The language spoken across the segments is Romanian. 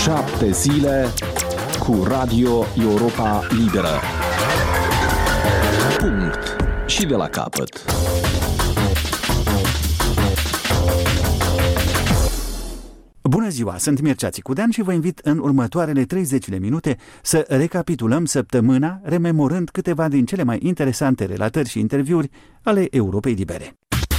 7 zile cu Radio Europa Liberă. Punct. Și de la capăt. Bună ziua, sunt Mircea Țicudean și vă invit în următoarele 30 de minute să recapitulăm săptămâna, rememorând câteva din cele mai interesante relatări și interviuri ale Europei Libere.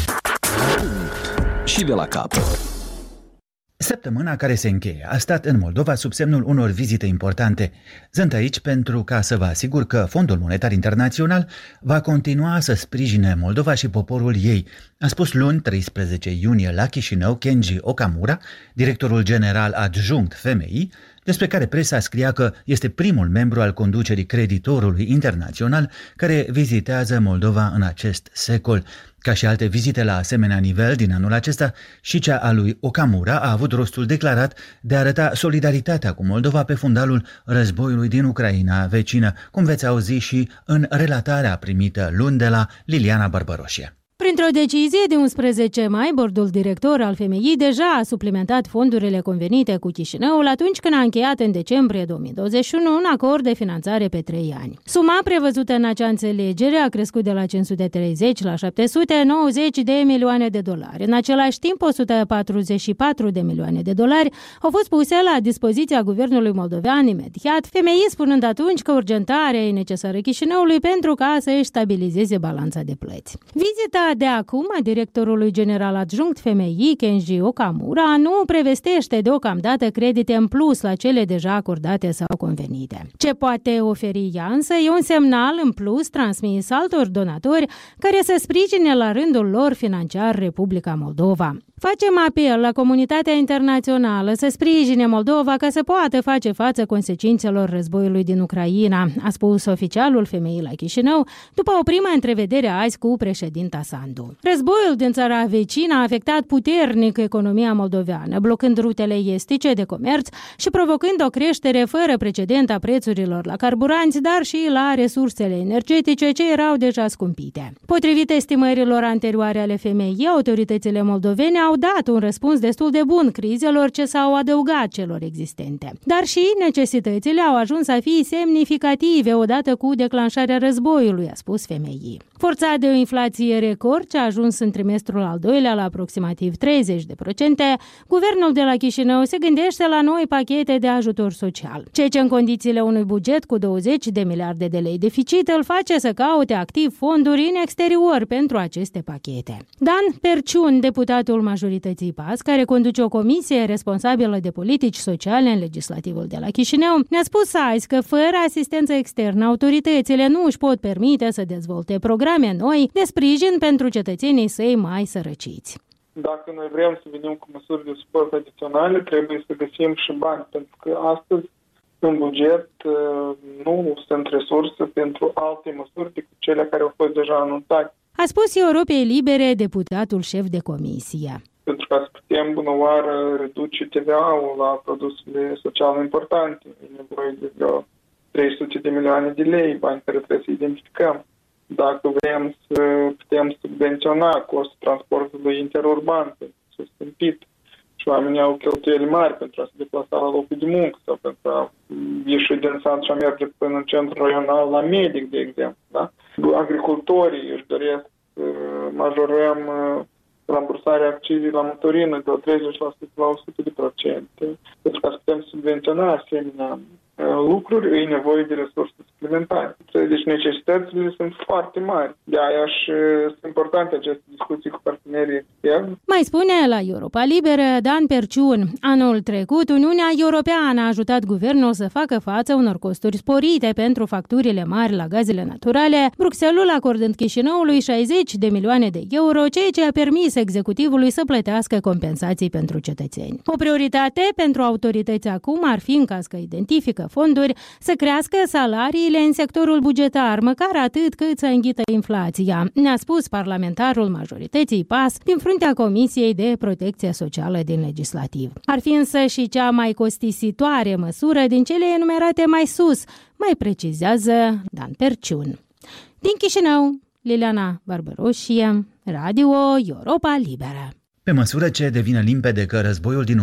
Punct. Și de la capăt. Săptămâna care se încheie a stat în Moldova sub semnul unor vizite importante. Sunt aici pentru ca să vă asigur că Fondul Monetar Internațional va continua să sprijine Moldova și poporul ei, a spus luni 13 iunie la Chișinău Kenji Okamura, directorul general adjunct FMI, despre care presa scria că este primul membru al conducerii creditorului internațional care vizitează Moldova în acest secol. Ca și alte vizite la asemenea nivel din anul acesta, și cea a lui Okamura a avut rostul declarat de a arăta solidaritatea cu Moldova pe fundalul războiului din Ucraina vecină, cum veți auzi și în relatarea primită luni de la Liliana Barbăroșie. Printr-o decizie de 11 mai, bordul director al FMI deja a suplimentat fondurile convenite cu Chișinăul atunci când a încheiat în decembrie 2021 un acord de finanțare pe 3 ani. Suma prevăzută în acea înțelegere a crescut de la 530 la 790 de milioane de dolari. În același timp, 144 de milioane de dolari au fost puse la dispoziția guvernului moldovean imediat, FMI spunând atunci că urgentarea e necesară Chișinăului pentru ca să își stabilizeze balanța de plăți. Vizita de acum a directorului general adjunct FMI, Kenji Okamura, nu prevestește deocamdată credite în plus la cele deja acordate sau convenite. Ce poate oferi ea însă e un semnal în plus transmis altor donatori care să sprijine la rândul lor financiar Republica Moldova. Facem apel la comunitatea internațională să sprijine Moldova ca să poată face față consecințelor războiului din Ucraina, a spus oficialul FMI la Chișinău după o primă întrevedere azi cu președinta Sandu. Războiul din țara vecină a afectat puternic economia moldoveană, blocând rutele estice de comerț și provocând o creștere fără precedent a prețurilor la carburanți, dar și la resursele energetice ce erau deja scumpite. Potrivit estimărilor anterioare ale FMI, autoritățile moldovene au dat un răspuns destul de bun crizelor ce s-au adăugat celor existente. Dar și necesitățile au ajuns să fie semnificative odată cu declanșarea războiului, a spus FMI. Forțat de o inflație record ce a ajuns în trimestrul al doilea la aproximativ 30%, guvernul de la Chișinău se gândește la noi pachete de ajutor social, ceea ce în condițiile unui buget cu 20 de miliarde de lei deficit îl face să caute activ fonduri în exterior pentru aceste pachete. Dan Perciun, deputatul majorității PAS, care conduce o comisie responsabilă de politici sociale în legislativul de la Chișinău, ne-a spus azi că fără asistență externă, autoritățile nu își pot permite să dezvolte programe noi de sprijin pentru cetățenii săi mai sărăciți. Dacă noi vrem să venim cu măsuri de suport adiționale, trebuie să găsim și bani, pentru că astăzi în buget nu sunt resurse pentru alte măsuri decât cele care au fost deja anunțate. A spus Europei Libere deputatul șef de comisie. Pentru ca să putem bună oară reduce TVA-ul la produsele sociale importante, e nevoie de vreo 300 de milioane de lei, bani care trebuie să identificăm. Dacă vrem să putem subvenționa costul transportului interurban, pentru că s-a scumpit și oamenii au cheltuieli mari pentru a se deplasa la locul de muncă sau pentru a ieși din sat și a merge până în centrul raional la medic, de exemplu. Da? Agricultorii își doresc să majorăm rambursarea accizii la motorină de la 30% la 100%. Pentru ca să putem subvenționa asemenea lucruri, e nevoie de resurse suplimentare. Deci necesitățile sunt foarte mari. De aia și sunt importante aceste discuții cu partenerii externi. Mai spune la Europa Liberă Dan Perciun. Anul trecut, Uniunea Europeană a ajutat guvernul să facă față unor costuri sporite pentru facturile mari la gazele naturale, Bruxelles acordând Chișinăului 60 de milioane de euro, ceea ce a permis executivului să plătească compensații pentru cetățeni. O prioritate pentru autorități acum ar fi, în caz că identifică fonduri, să crească salariile în sectorul bugetar, măcar atât cât să înghită inflația, ne-a spus parlamentarul majorității PAS din fruntea Comisiei de Protecție Socială din Legislativ. Ar fi însă și cea mai costisitoare măsură din cele enumerate mai sus, mai precizează Dan Perciun. Din Chișinău, Liliana Barbăroșie, Radio Europa Liberă. Pe măsură ce devine limpede că războiul din